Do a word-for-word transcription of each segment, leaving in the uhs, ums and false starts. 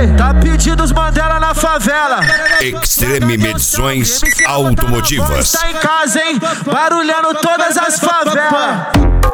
Aê, tá pedindo os Mandela na favela. Extreme Medições Automotivas. Tá em casa, hein? Barulhando todas as favelas.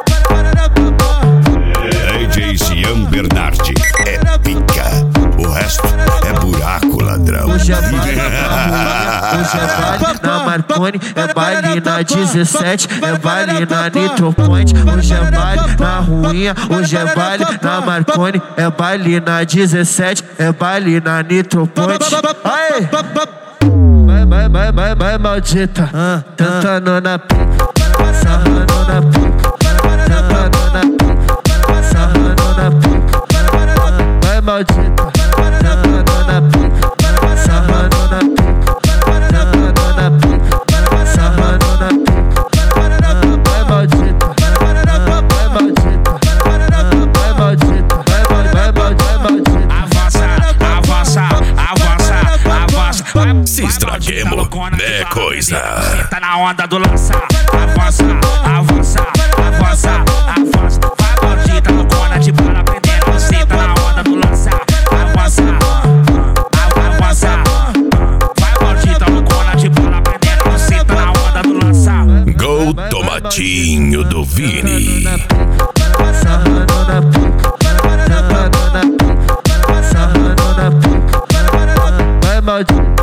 D J Jean Bernardi é pica, o resto é buraco, ladrão. Hoje é baile na hoje é baile na Marconi, é baile na dezessete, é baile na Nitro Point. Hoje é baile na Ruinha, hoje é baile na Marconi, é baile na dezessete, é baile na Nitro Point. Aê! Vai, vai, vai, vai, vai, maldita, ah, tentando na pica, sarrando na pica, tentando na pica, sarrando na pica. Vai, maldita, tentando na pica, sarrando na pica, tentando na pica, sarrando na pica. Vai, maldita, vai, maldita, vai, maldita, vai, vai, vai, maldita. Avança, avança, avança, avança. Se estraguemos, é coisa. Tá na onda do lançar. Avança, avança, avança, avança. Vai, maldita, loucona de bala prendendo. Você tá na onda do lançar. Avança, avança. Vai, maldita, loucona de bala prendendo. Você tá na onda do lançar. Gol Tomatinho do Vini. Sarrando na pica, tentando na pica, sarrando na pica. Vai, maldita.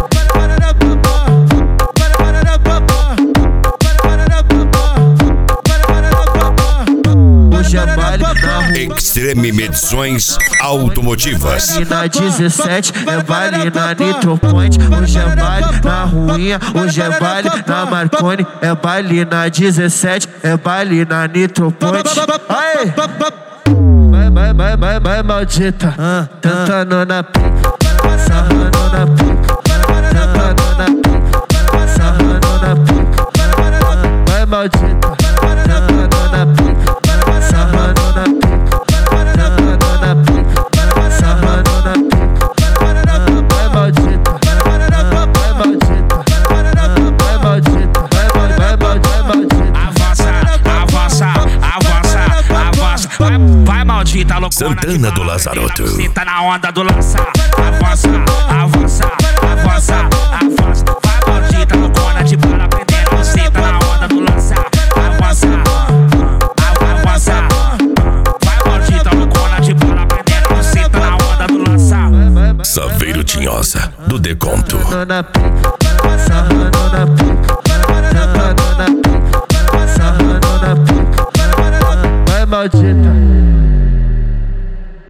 Hoje é baile na Ruinha, Extreme Medições Automotivas. baile na dezessete, é baile na Nitro Point. Hoje é baile na Ruinha, hoje é baile na Marconi, é baile na dezessete, é baile na Nitro Point. Aê! Vai, vai, vai, vai, vai, maldita, ah, tentando na pica, sarrando na pica, tentando na pica, sarrando na pica. Vai, maldita, tentando na pica, sarrando na pica, tentando na pica, sarrando na pica. Vai, maldita, vai, maldita, vai, maldita, vai, vai, vai, vai, maldita. Avança, avança, avança, avança. Vai, vai, maldita, loucona. Santana do Lazaroto. Você tá na onda do lançar. Avança, avança, avança, avança. Vai, maldita, loucona de bala prendendo. Você tá na onda do lançar. Avança, avança. Vai, maldita, loucona de bala prendendo. Você tá na onda do lançar. Saveiro Tinhosa do Deconto. Na pica,